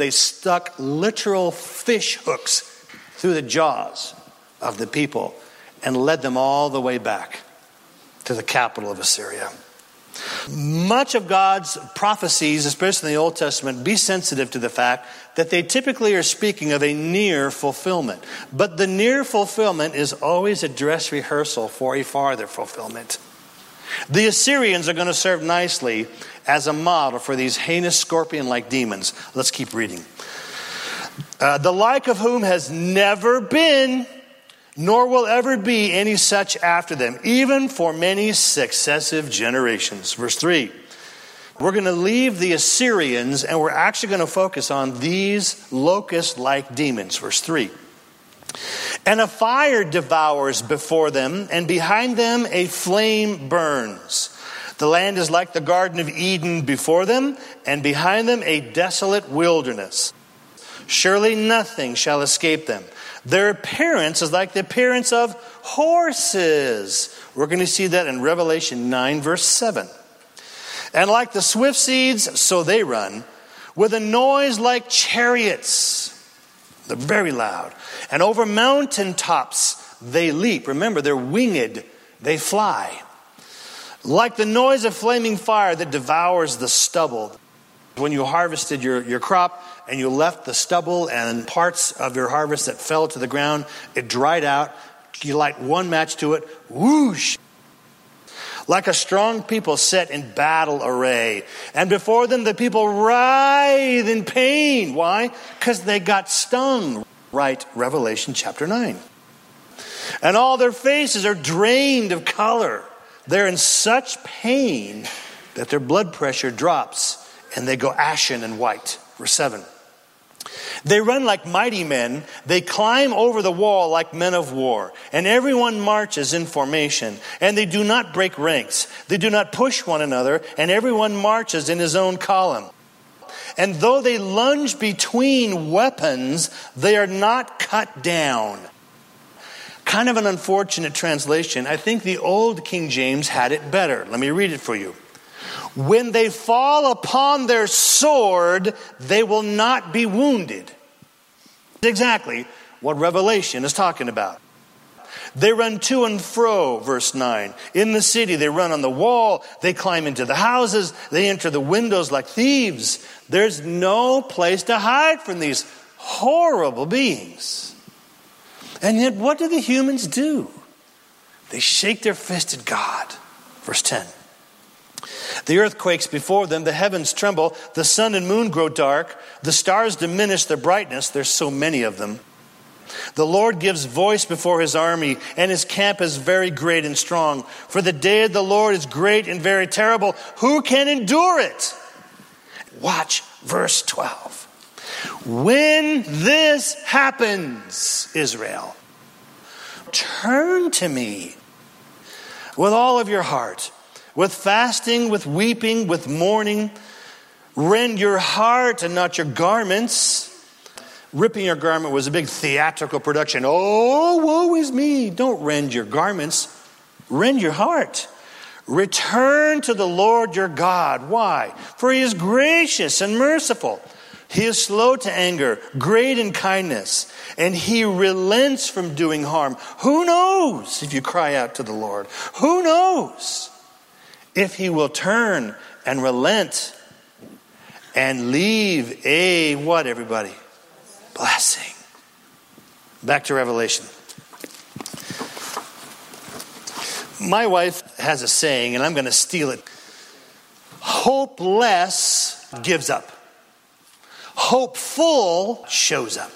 They stuck literal fish hooks through the jaws of the people and led them all the way back to the capital of Assyria. Much of God's prophecies, especially in the Old Testament, be sensitive to the fact that they typically are speaking of a near fulfillment. But the near fulfillment is always a dress rehearsal for a farther fulfillment. The Assyrians are going to serve nicely as a model for these heinous scorpion-like demons. Let's keep reading. The like of whom has never been, nor will ever be any such after them, even for many successive generations. Verse 3. We're going to leave the Assyrians and we're actually going to focus on these locust-like demons. Verse 3. And a fire devours before them, and behind them a flame burns. The land is like the Garden of Eden before them, and behind them a desolate wilderness. Surely nothing shall escape them. Their appearance is like the appearance of horses. We're going to see that in Revelation 9, verse 7. And like the swift seeds, so they run, with a noise like chariots. They're very loud. And over mountain tops they leap. Remember, they're winged. They fly. Like the noise of flaming fire that devours the stubble. When you harvested your crop and you left the stubble and parts of your harvest that fell to the ground, it dried out. You light one match to it, whoosh. Like a strong people set in battle array. And before them the people writhe in pain. Why? Because they got stung. Right, Revelation chapter 9. And all their faces are drained of color. They're in such pain that their blood pressure drops and they go ashen and white. Verse 7. They run like mighty men. They climb over the wall like men of war. And everyone marches in formation. And they do not break ranks. They do not push one another. And everyone marches in his own column. And though they lunge between weapons, they are not cut down. Kind of an unfortunate translation. I think the old King James had it better. Let me read it for you. When they fall upon their sword, they will not be wounded. Exactly what Revelation is talking about. They run to and fro, verse 9. In the city, they run on the wall. They climb into the houses. They enter the windows like thieves. There's no place to hide from these horrible beings. And yet, what do the humans do? They shake their fist at God. Verse 10. The earth quakes before them, the heavens tremble, the sun and moon grow dark, the stars diminish their brightness, there's so many of them. The Lord gives voice before his army, and his camp is very great and strong. For the day of the Lord is great and very terrible. Who can endure it? Watch verse 12. When this happens, Israel, turn to me with all of your heart, with fasting, with weeping, with mourning. Rend your heart and not your garments. Ripping your garment was a big theatrical production. Oh, woe is me. Don't rend your garments. Rend your heart. Return to the Lord your God. Why? For he is gracious and merciful. He is slow to anger, great in kindness, and he relents from doing harm. Who knows if you cry out to the Lord? Who knows if he will turn and relent and leave a what, everybody? Blessing. Back to Revelation. My wife has a saying, and I'm going to steal it. Hopeless gives up. Hopeful shows up.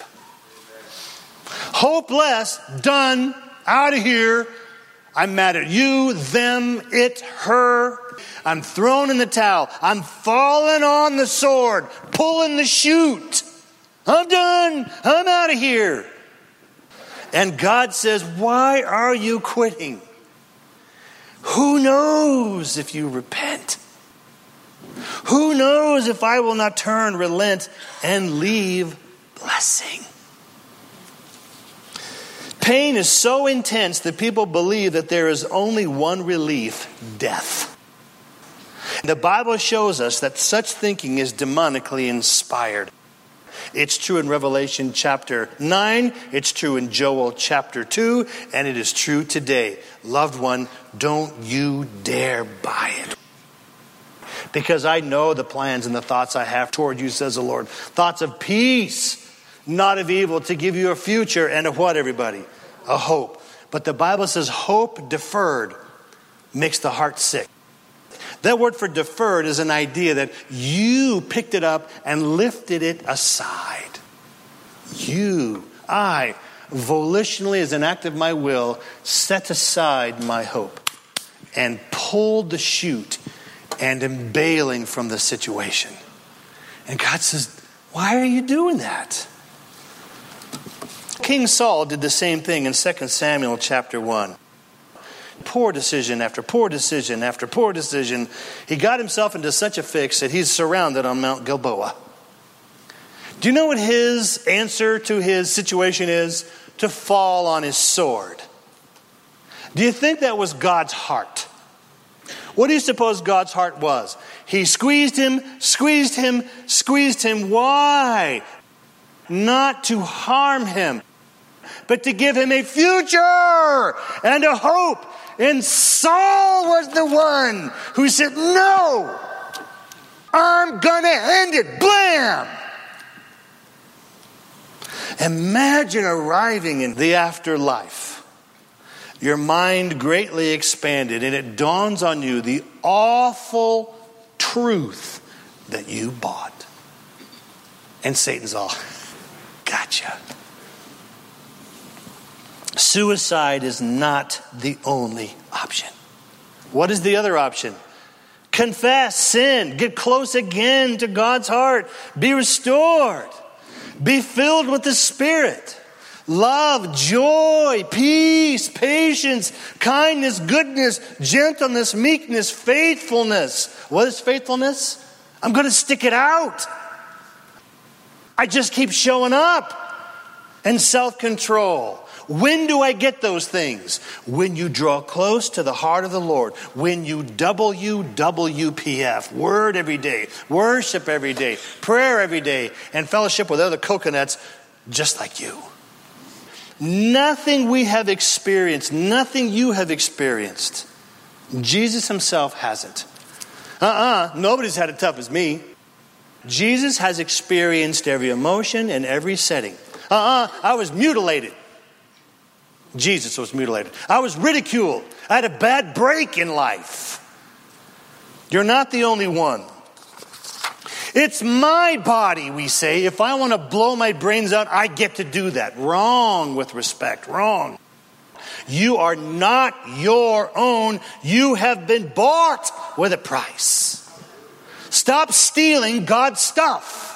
Hopeless, done, out of here. I'm mad at you, them, it, her. I'm thrown in the towel. I'm falling on the sword, pulling the chute. I'm done. I'm out of here. And God says, why are you quitting? Who knows if you repent? Who knows if I will not turn, relent, and leave blessing? Pain is so intense that people believe that there is only one relief, death. The Bible shows us that such thinking is demonically inspired. It's true in Revelation chapter 9. It's true in Joel chapter 2. And it is true today. Loved one, don't you dare buy it. Because I know the plans and the thoughts I have toward you, says the Lord. Thoughts of peace, not of evil, to give you a future and a what, everybody? A hope. But the Bible says hope deferred makes the heart sick. That word for deferred is an idea that you picked it up and lifted it aside. I, volitionally as an act of my will, set aside my hope and pulled the chute and am bailing from the situation. And God says, why are you doing that? King Saul did the same thing in 2 Samuel chapter 1. Poor decision after poor decision after poor decision. He got himself into such a fix that he's surrounded on Mount Gilboa. Do you know what his answer to his situation is? To fall on his sword. Do you think that was God's heart? What do you suppose God's heart was? He squeezed him. Why? Not to harm him, but to give him a future and a hope. And Saul was the one who said, no, I'm going to end it. Blam! Imagine arriving in the afterlife. Your mind greatly expanded, and it dawns on you the awful truth that you bought. And Satan's all, gotcha. Suicide is not the only option. What is the other option? Confess sin. Get close again to God's heart. Be restored. Be filled with the Spirit. Love, joy, peace, patience, kindness, goodness, gentleness, meekness, faithfulness. What is faithfulness? I'm going to stick it out. I just keep showing up. And self-control. When do I get those things? When you draw close to the heart of the Lord. When you WWPF. Word every day. Worship every day. Prayer every day. And fellowship with other coconuts just like you. Nothing we have experienced, nothing you have experienced, Jesus himself hasn't. Nobody's had it tough as me. Jesus has experienced every emotion and every setting. I was mutilated. Jesus was mutilated. I was ridiculed. I had a bad break in life. You're not the only one. It's my body, we say. If I want to blow my brains out, I get to do that. Wrong with respect. Wrong. You are not your own. You have been bought with a price. Stop stealing God's stuff.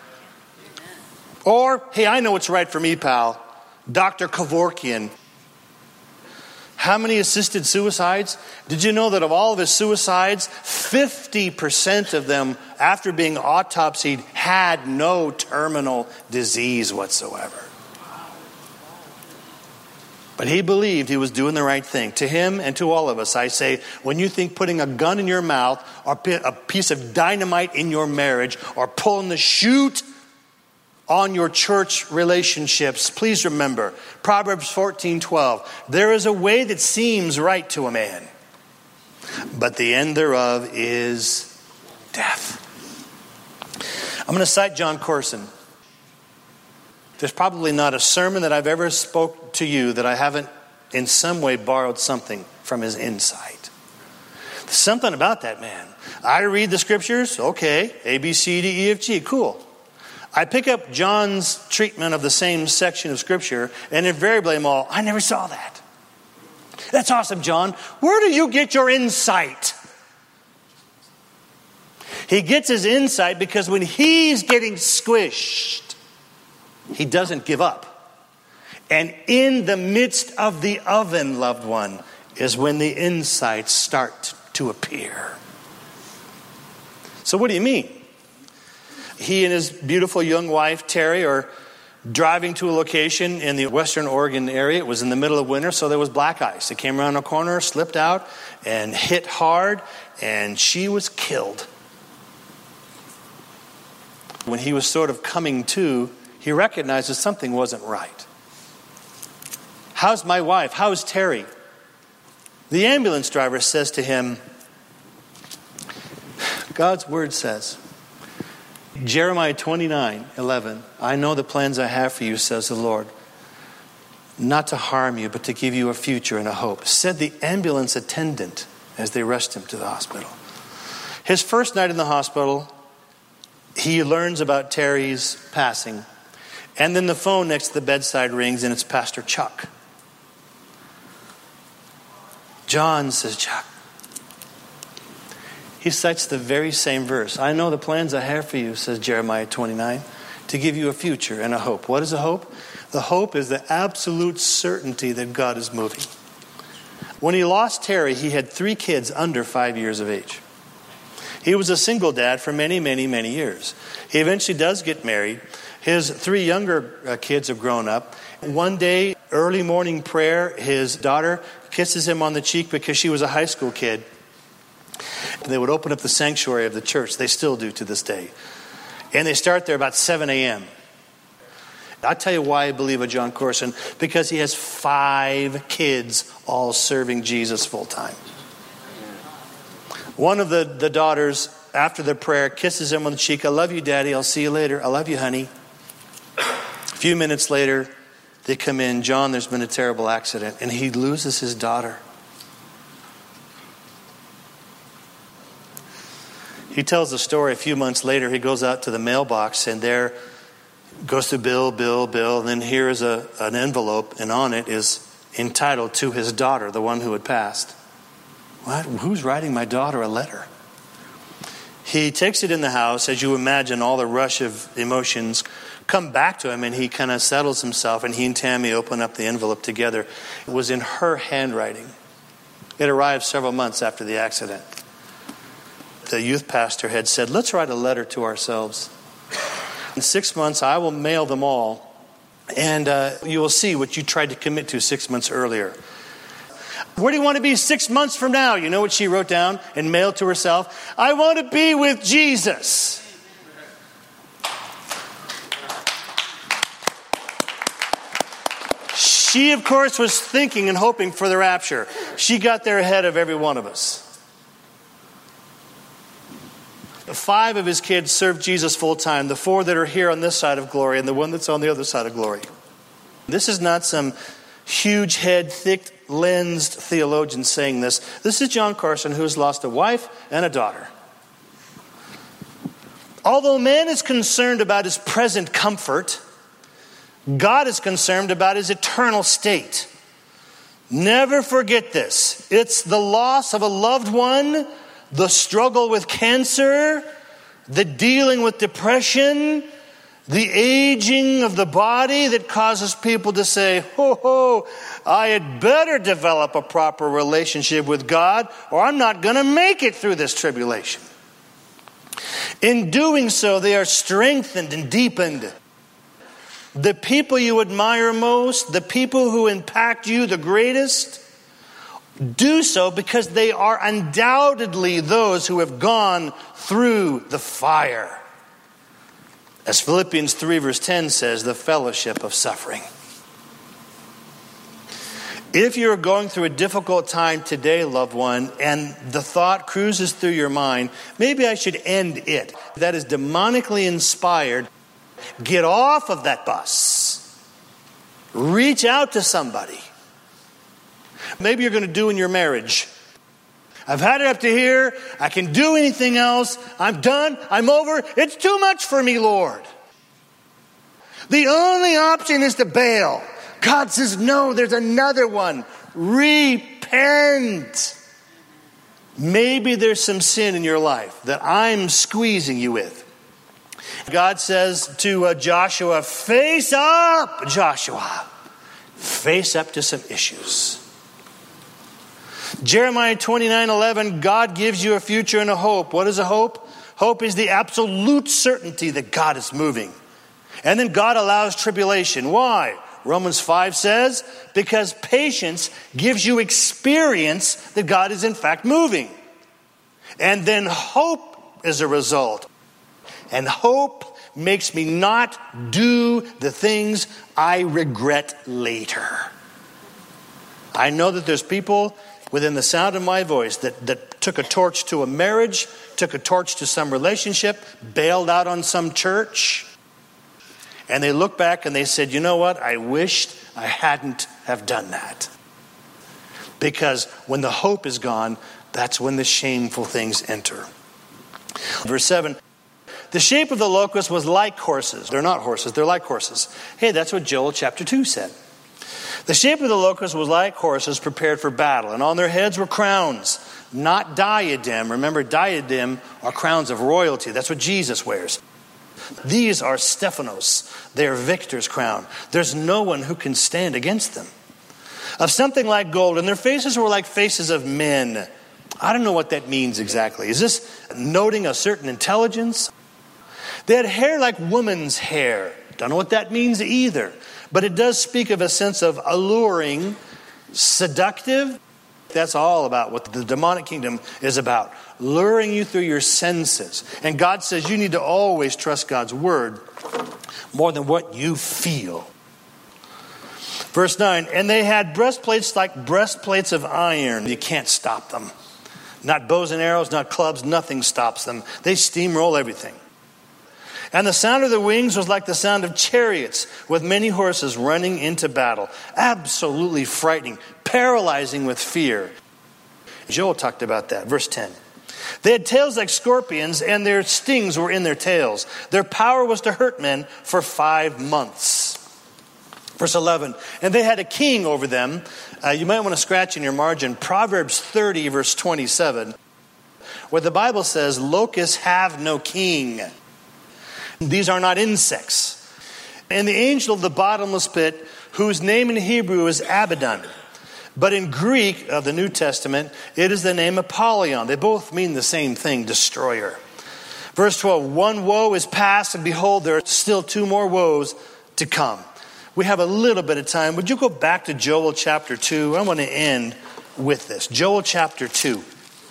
Or, hey, I know what's right for me, pal. Dr. Kevorkian. How many assisted suicides? Did you know that of all of his suicides, 50% of them, after being autopsied, had no terminal disease whatsoever? But he believed he was doing the right thing. To him and to all of us, I say, when you think putting a gun in your mouth or a piece of dynamite in your marriage or pulling the chute on your church relationships, please remember Proverbs 14:12. There is a way that seems right to a man, but the end thereof is death. I'm going to cite John Corson. There's probably not a sermon that I've ever spoke to you that I haven't in some way borrowed something from his insight. There's something about that man. I read the scriptures, okay, A, B, C, D, E, F, G, cool. I pick up John's treatment of the same section of Scripture, and invariably I'm all, I never saw that. That's awesome, John. Where do you get your insight? He gets his insight because when he's getting squished, he doesn't give up. And in the midst of the oven, loved one, is when the insights start to appear. So what do you mean? He and his beautiful young wife, Terry, are driving to a location in the Western Oregon area. It was in the middle of winter, so there was black ice. It came around a corner, slipped out, and hit hard, and she was killed. When he was sort of coming to, he recognized that something wasn't right. How's my wife? How's Terry? The ambulance driver says to him, God's word says, Jeremiah 29:11, I know the plans I have for you, says the Lord, not to harm you, but to give you a future and a hope, said the ambulance attendant as they rushed him to the hospital. His first night in the hospital, he learns about Terry's passing. And then the phone next to the bedside rings, and it's Pastor Chuck. John, says Chuck. He cites the very same verse. I know the plans I have for you, says Jeremiah 29, to give you a future and a hope. What is a hope? The hope is the absolute certainty that God is moving. When he lost Terry, he had 3 kids under 5 years of age. He was a single dad for many, many, many years. He eventually does get married. His 3 younger kids have grown up. One day, early morning prayer, his daughter kisses him on the cheek because she was a high school kid. They would open up the sanctuary of the church. They still do to this day. And they start there about 7 a.m. I'll tell you why I believe in Jon Courson. Because he has 5 kids all serving Jesus full time. One of the daughters, after the prayer, kisses him on the cheek. I love you, Daddy. I'll see you later. I love you, honey. A few minutes later, they come in. John, there's been a terrible accident. And he loses his daughter. He tells the story a few months later. He goes out to the mailbox and there goes to bill. And then here is an envelope, and on it is entitled to his daughter, the one who had passed. What? Who's writing my daughter a letter? He takes it in the house. As you imagine, all the rush of emotions come back to him, and he kind of settles himself, and he and Tammy open up the envelope together. It was in her handwriting. It arrived several months after the accident. The youth pastor had said, let's write a letter to ourselves. In 6 months, I will mail them all, and you will see what you tried to commit to 6 months earlier. Where do you want to be 6 months from now? You know what she wrote down and mailed to herself? I want to be with Jesus. She, of course, was thinking and hoping for the rapture. She got there ahead of every one of us. 5 of his kids served Jesus full time. The 4 that are here on this side of glory and the one that's on the other side of glory. This is not some huge head, thick lensed theologian saying this. This is Jon Courson, who has lost a wife and a daughter. Although man is concerned about his present comfort, God is concerned about his eternal state. Never forget this. It's the loss of a loved one, the struggle with cancer, the dealing with depression, the aging of the body that causes people to say, I had better develop a proper relationship with God, or I'm not going to make it through this tribulation. In doing so, they are strengthened and deepened. The people you admire most, the people who impact you the greatest, do so because they are undoubtedly those who have gone through the fire. As Philippians 3 verse 10 says, the fellowship of suffering. If you're going through a difficult time today, loved one, and the thought cruises through your mind, maybe I should end it. That is demonically inspired. Get off of that bus. Reach out to somebody. Maybe you're going to do in your marriage. I've had it up to here. I can do anything else. I'm done. I'm over. It's too much for me, Lord. The only option is to bail. God says, no, there's another one. Repent. Maybe there's some sin in your life that I'm squeezing you with. God says to Joshua, face up, Joshua. Face up to some issues. Jeremiah 29:11, God gives you a future and a hope. What is a hope? Hope is the absolute certainty that God is moving. And then God allows tribulation. Why? Romans 5 says, because patience gives you experience that God is in fact moving. And then hope is a result. And hope makes me not do the things I regret later. I know that there's people within the sound of my voice that took a torch to a marriage, took a torch to some relationship, bailed out on some church, and they look back and they said, you know what? I wished I hadn't have done that. Because when the hope is gone, that's when the shameful things enter. Verse 7, the shape of the locust was like horses. They're not horses, they're like horses. Hey, that's what Joel chapter 2 said. The shape of the locust was like horses prepared for battle, and on their heads were crowns, not diadem. Remember, diadem are crowns of royalty. That's what Jesus wears. These are Stephanos. They are victor's crown. There's no one who can stand against them. Of something like gold, and their faces were like faces of men. I don't know what that means exactly. Is this noting a certain intelligence? They had hair like woman's hair. Don't know what that means either. But it does speak of a sense of alluring, seductive. That's all about what the demonic kingdom is about. Luring you through your senses. And God says you need to always trust God's word more than what you feel. Verse 9, and they had breastplates like breastplates of iron. You can't stop them. Not bows and arrows, not clubs, nothing stops them. They steamroll everything. And the sound of the wings was like the sound of chariots with many horses running into battle. Absolutely frightening, paralyzing with fear. Joel talked about that. Verse 10. They had tails like scorpions, and their stings were in their tails. Their power was to hurt men for 5 months. Verse 11. And they had a king over them. You might want to scratch in your margin Proverbs 30, verse 27, where the Bible says, locusts have no king. These are not insects. And the angel of the bottomless pit, whose name in Hebrew is Abaddon, but in Greek of the New Testament, it is the name Apollyon. They both mean the same thing, destroyer. Verse 12, one woe is past, and behold, there are still 2 more woes to come. We have a little bit of time. Would you go back to Joel chapter 2? I want to end with this. Joel chapter 2,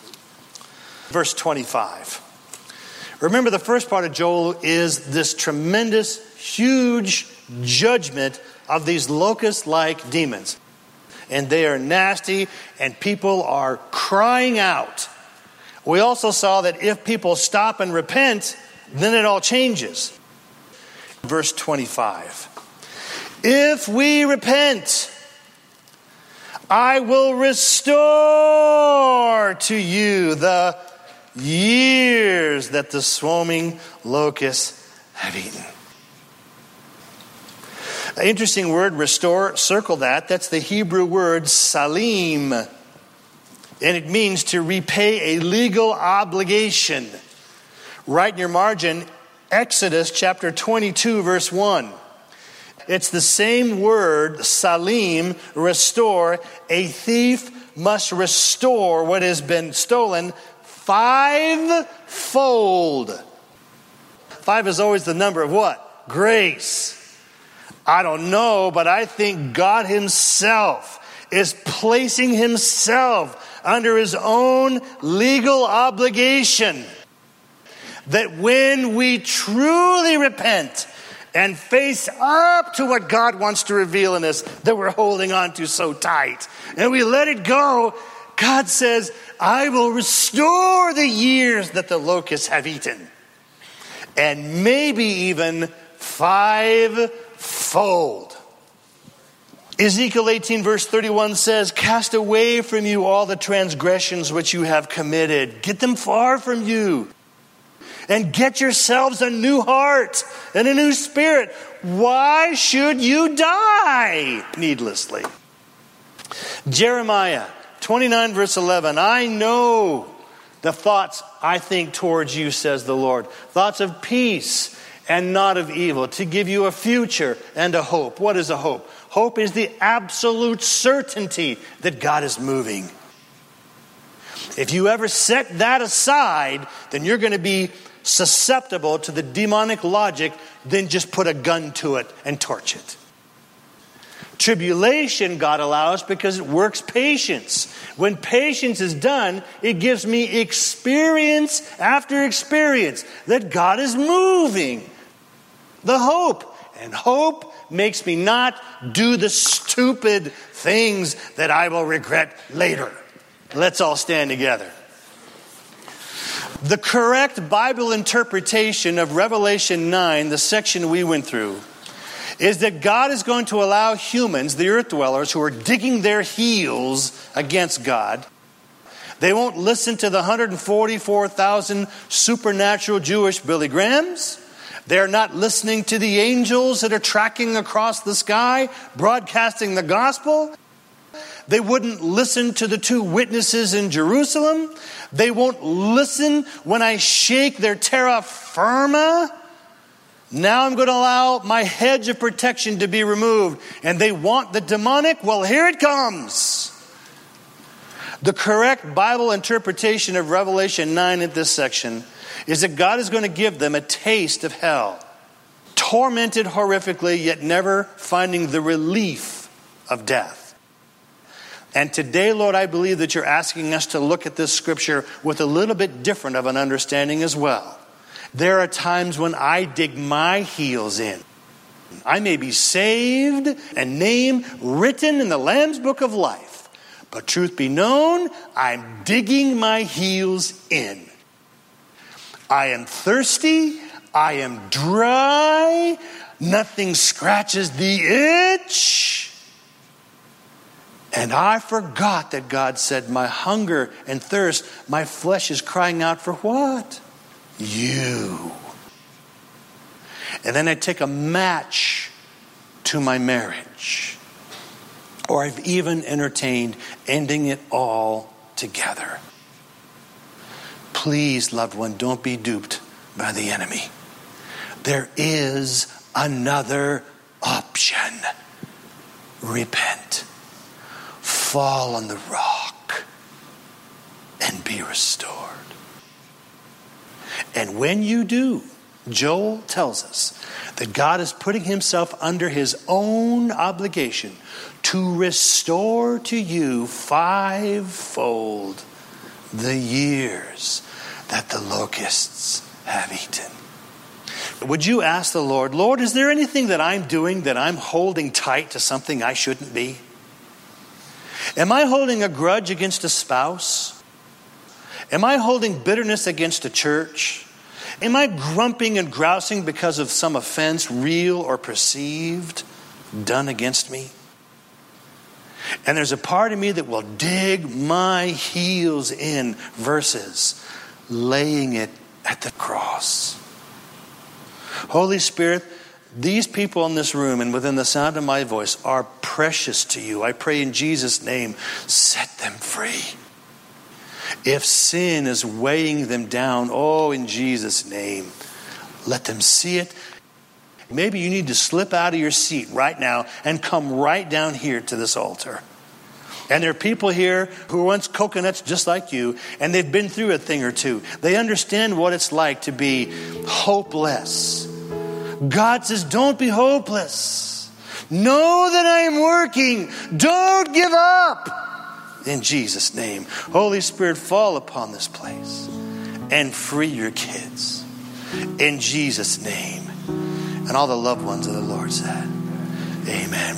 verse 25. Remember, the first part of Joel is this tremendous, huge judgment of these locust-like demons. And they are nasty, and people are crying out. We also saw that if people stop and repent, then it all changes. Verse 25. If we repent, I will restore to you the years that the swarming locusts have eaten. An interesting word, restore, circle that. That's the Hebrew word salim. And it means to repay a legal obligation. Write in your margin, Exodus chapter 22, verse 1. It's the same word, salim, restore. A thief must restore what has been stolen 5-fold. 5 is always the number of what? Grace. I don't know, but I think God himself is placing himself under his own legal obligation. That when we truly repent and face up to what God wants to reveal in us that we're holding on to so tight, and we let it go, God says, I will restore the years that the locusts have eaten. And maybe even 5-fold. Ezekiel 18 verse 31 says, cast away from you all the transgressions which you have committed. Get them far from you. And get yourselves a new heart and a new spirit. Why should you die needlessly? Jeremiah 29 verse 11, I know the thoughts I think towards you, says the Lord. Thoughts of peace and not of evil, to give you a future and a hope. What is a hope? Hope is the absolute certainty that God is moving. If you ever set that aside, then you're going to be susceptible to the demonic logic, then just put a gun to it and torch it. Tribulation God allows because it works patience. When patience is done, it gives me experience after experience that God is moving. The hope. And hope makes me not do the stupid things that I will regret later. Let's all stand together. The correct Bible interpretation of Revelation 9, the section we went through, is that God is going to allow humans, the earth dwellers, who are digging their heels against God. They won't listen to the 144,000 supernatural Jewish Billy Grahams. They're not listening to the angels that are tracking across the sky, broadcasting the gospel. They wouldn't listen to the two witnesses in Jerusalem. They won't listen when I shake their terra firma. Now I'm going to allow my hedge of protection to be removed. And they want the demonic? Well, here it comes. The correct Bible interpretation of Revelation 9 in this section is that God is going to give them a taste of hell. Tormented horrifically, yet never finding the relief of death. And today, Lord, I believe that you're asking us to look at this scripture with a little bit different of an understanding as well. There are times when I dig my heels in. I may be saved and name written in the Lamb's Book of Life. But truth be known, I'm digging my heels in. I am thirsty. I am dry. Nothing scratches the itch. And I forgot that God said, my hunger and thirst, my flesh is crying out for what? You. And then I take a match to my marriage. Or I've even entertained ending it all together. Please, loved one, don't be duped by the enemy. There is another option. Repent. Fall on the rock and be restored. And when you do, Joel tells us that God is putting himself under his own obligation to restore to you fivefold the years that the locusts have eaten. Would you ask the Lord, Lord, is there anything that I'm doing that I'm holding tight to something I shouldn't be? Am I holding a grudge against a spouse? Am I holding bitterness against a church? Am I grumping and grousing because of some offense, real or perceived, done against me? And there's a part of me that will dig my heels in versus laying it at the cross. Holy Spirit, these people in this room and within the sound of my voice are precious to you. I pray in Jesus' name, set them free. If sin is weighing them down, oh, in Jesus' name, let them see it. Maybe you need to slip out of your seat right now and come right down here to this altar. And there are people here who were once coconuts just like you, and they've been through a thing or two. They understand what it's like to be hopeless. God says, don't be hopeless. Know that I am working. Don't give up. In Jesus' name, Holy Spirit, fall upon this place and free your kids. In Jesus' name. And all the loved ones of the Lord said, amen.